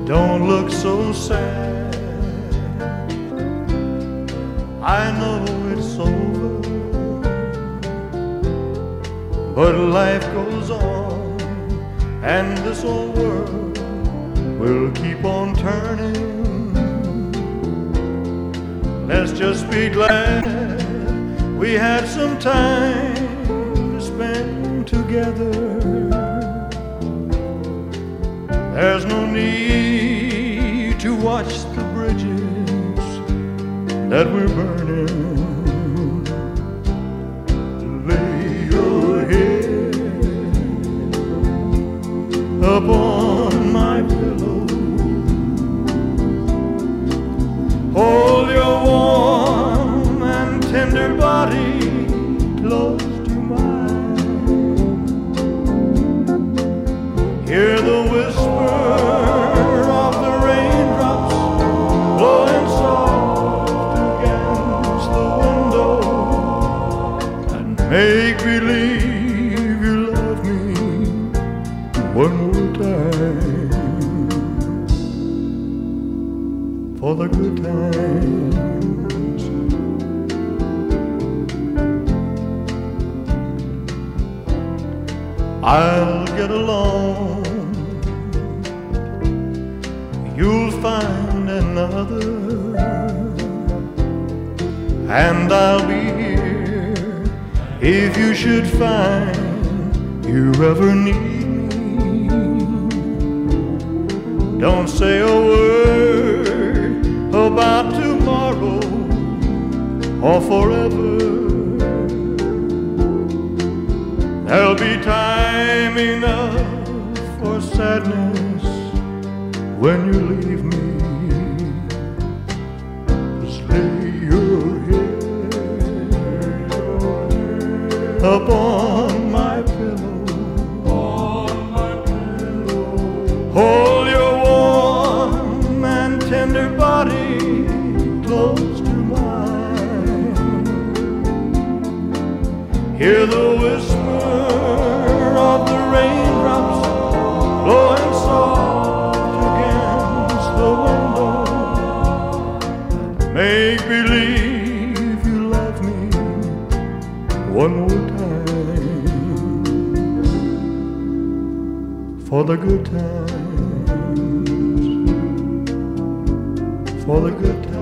Don't look so sad. I know it's over, but life goes on, and this old world will keep on turning. Let's just be glad we had some time to spend together. There's no need to watch the bridges that we're burning. Lay your head upon my pillow. Hold your warm and tender body close to mine. Hear the whisper of the raindrops blowing soft against the window, and make believe you love me one more time, for the good times. I'll get along, you'll find another, and I'll be here if you should find you ever need me. Don't say a word about tomorrow or forever. There'll be time enough for sadness when you leave me. Just lay your head upon my pillow. Hold your warm and tender body close to mine. Hear the whisper of the raindrops blowing soft against the window. Make believe you love me one more time, for the good times, for the good times.